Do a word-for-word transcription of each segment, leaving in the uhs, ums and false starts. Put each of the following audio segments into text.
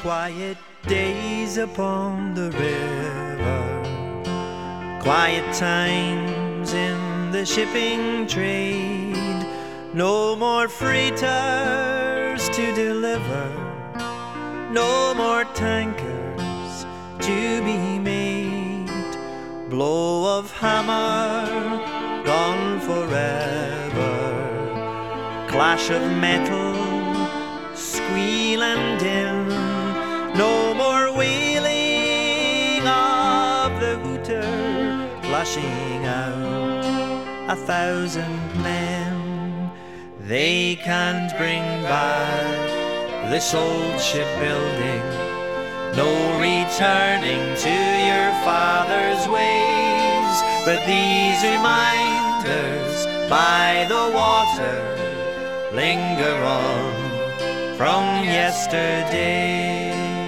Quiet days upon the river, quiet times in the shipping trade. No more freighters to deliver, no more tankers to be made. Blow of hammer, gone forever. Clash of metal, squeal and din. No more wailing of the hooter, flashing out a thousand men. They can't bring back this old shipbuilding. No returning to your father's ways, but these reminders by the water linger on from yesterday.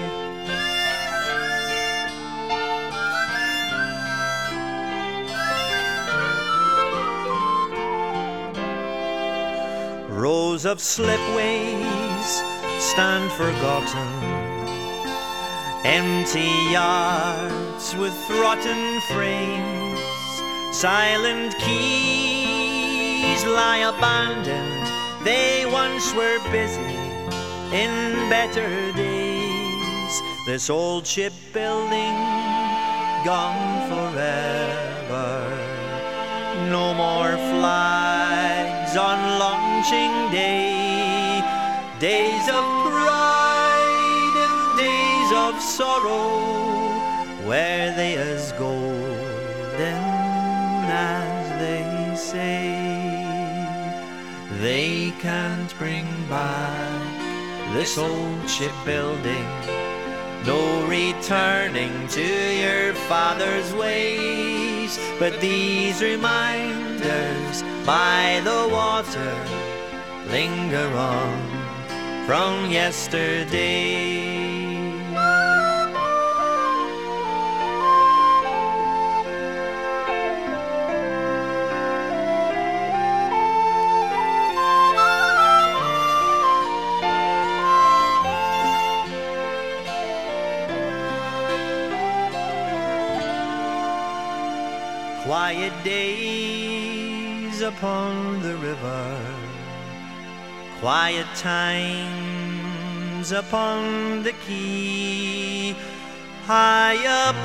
Rows of slipways stand forgotten, empty yards with rotten frames. Silent quays lie abandoned, they once were busy in better days. This old shipbuilding gone forever. No more flags on launching day, days of pride and days of sorrow, were they as golden as they say? They can't bring back this old shipbuilding. No returning to your father's ways, but these reminders by the water linger on from yesterday. Quiet days upon the river, quiet times upon the quay. High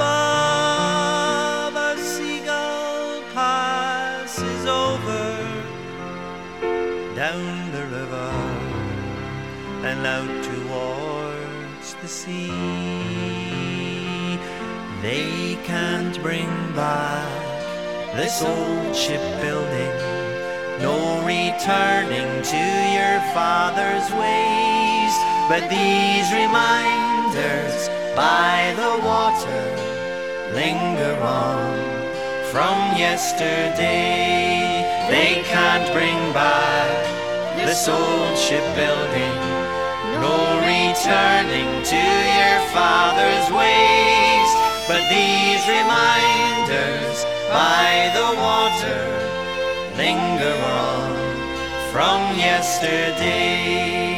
above a seagull passes over, down the river and out towards the sea. They can't bring back this old shipbuilding, no returning to your father's ways, but these reminders by the water linger on from yesterday. They can't bring back this old shipbuilding, no returning to your father's ways, but these reminders by the water linger on from yesterday.